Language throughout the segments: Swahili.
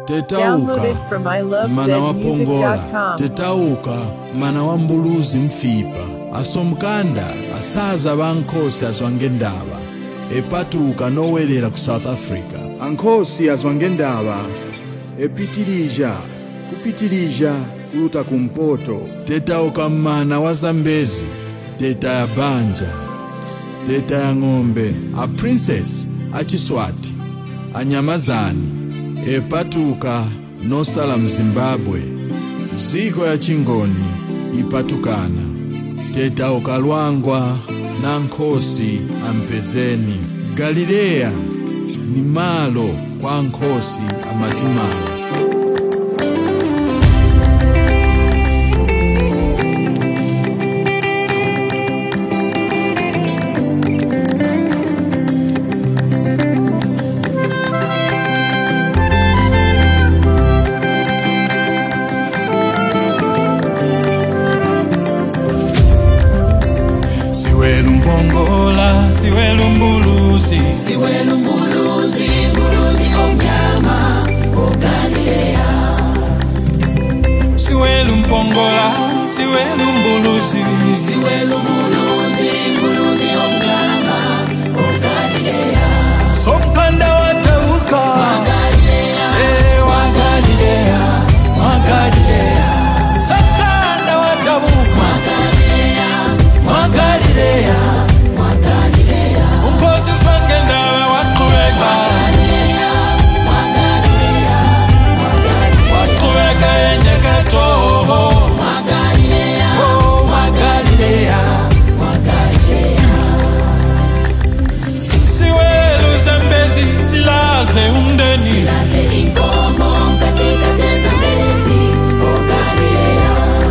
Tetauka mana wa pongola, tetauka mana wa mbuluzi mfipa, asomkanda asaza bankosi azwangendaba, epatuka nowelera ku South Africa. Ankosi azwangendaba, kupitilija kuluta kumpoto. Tetauka mana wa Zambezi, teta ya banja, teta ya ng'ombe, a princess achiswati, anyamazani, epatuka nosala Mzimbabwe, ziko ya chingoni ipatukana. Tetauka Lwangwa na nkosi ampezeni. Galilea ni malo kwa nkosi amazimala. Siwelu mbuluzi, mbuluzi omnyama o Galilea. Siwelu mpongola, siwelu mbuluzi, mbuluzi omnyama o Galilea. Somkanda watauka wa Galilea, wa Galilea, wa Galilea. Somkanda watauka wa Galilea, wa Galilea. Silaze inkomo katika Zambezi o Galilea.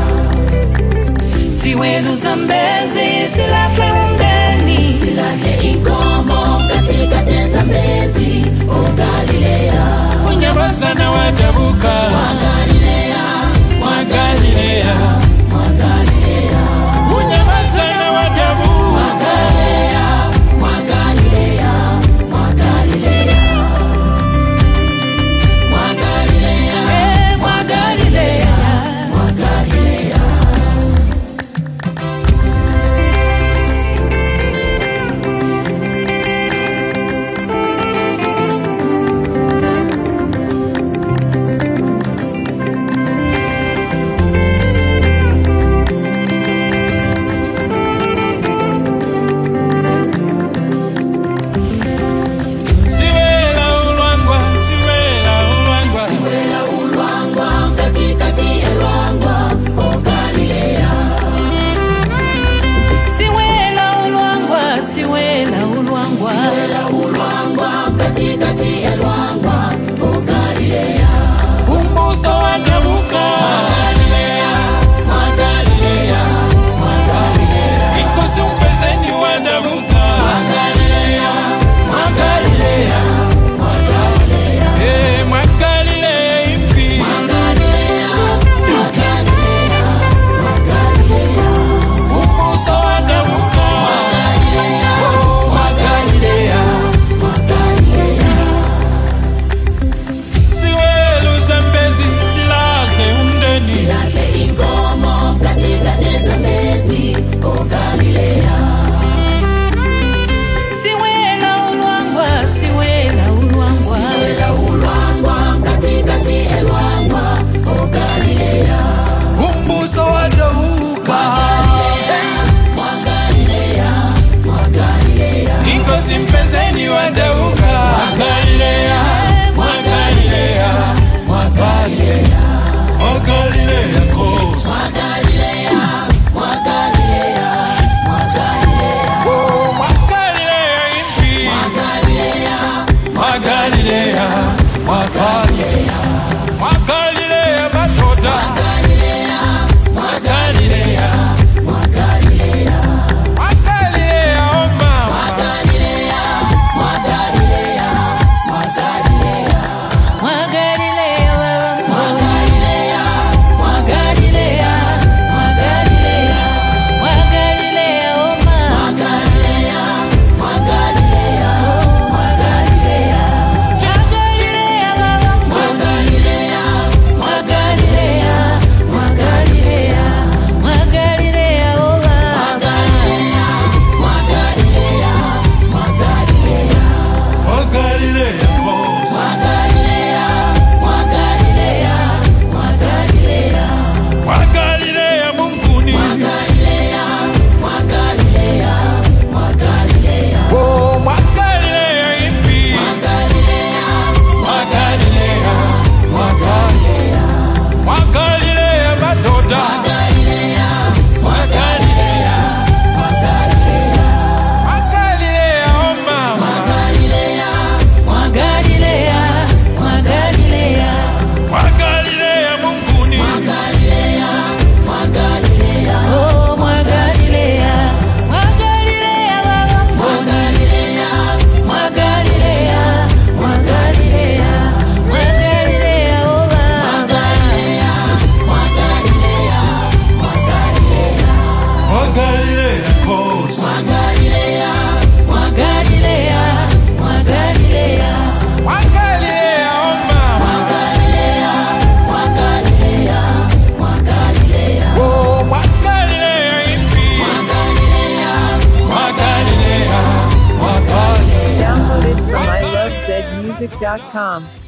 Siwelu Zambezi silaze umdeni, silaze inkomo katika Zambezi o Galilea. Unyamazana watabuka wa Galilea, wa Galilea, wa Galilea. Unyamazana watabuka wa Galilea, wa Galilea, wa Galilea. Siwela Ulwangwa katikati ya Lwangwa o Galilea. Umbuso watabuka wa Galilea, wa Galilea, wa Galilea. Inkosi umpezeni watabuka wa Galilea, wa Galilea, wa Galilea. Mwa Galilea impi wa Galilea, wa Galilea, wa Galilea. Umbuso watabuka wa Galilea, wa Galilea, wa Galilea. Galilea, mwa Galilea, mwa Galilea, Mwa Galilea, oma. mwa Galilea, mwa Galilea, mwa Galilea, Oh, Mwa Galilea impi. mwa Galilea, Mwa Galilea, Mwa Galilea. Downloaded from ilovezmusic.com.